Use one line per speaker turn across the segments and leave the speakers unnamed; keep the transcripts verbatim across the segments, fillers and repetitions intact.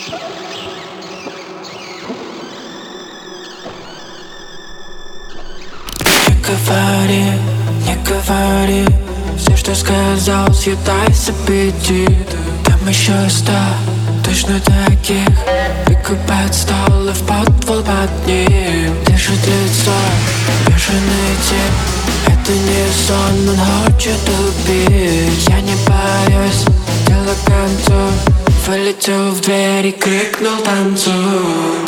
Не говори, не говори, все, что сказал, съедай с аппетита. Там еще сто точно таких, выкупать стол и в подвал под ним. Держит лицо, бешеный тип, это не сон, он хочет убить. Я не боюсь, дело к концу, вылетел в дверь и крикнул танцуй.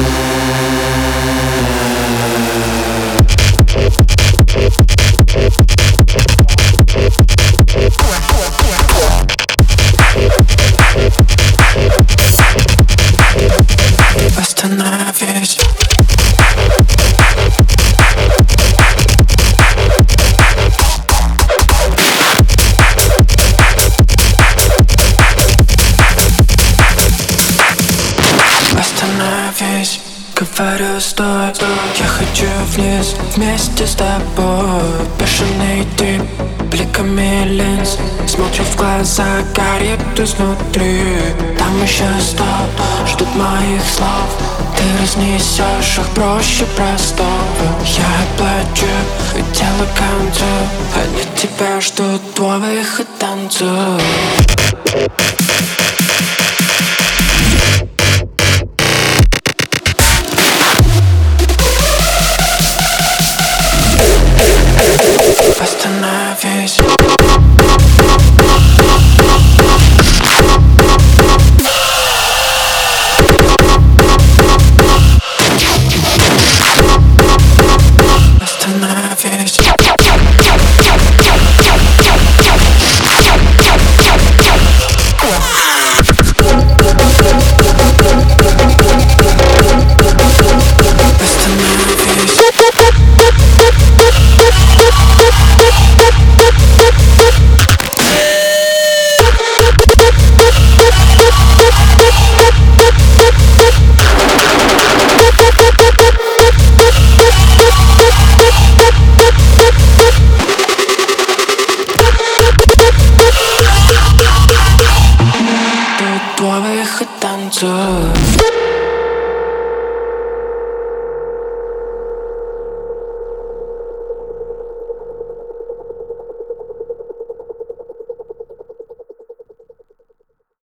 Остановись. Остановись, говорю, стой, стой. Я хочу вниз вместе с тобой. Бешеный тип, бликами линз, смотрю в глаза, горит изнутри. Там еще сто ждут моих слов. Ты разнесешь их проще простого. Я плачу, ведь дело к концу. Они тебя ждут, твой выход, танцуй.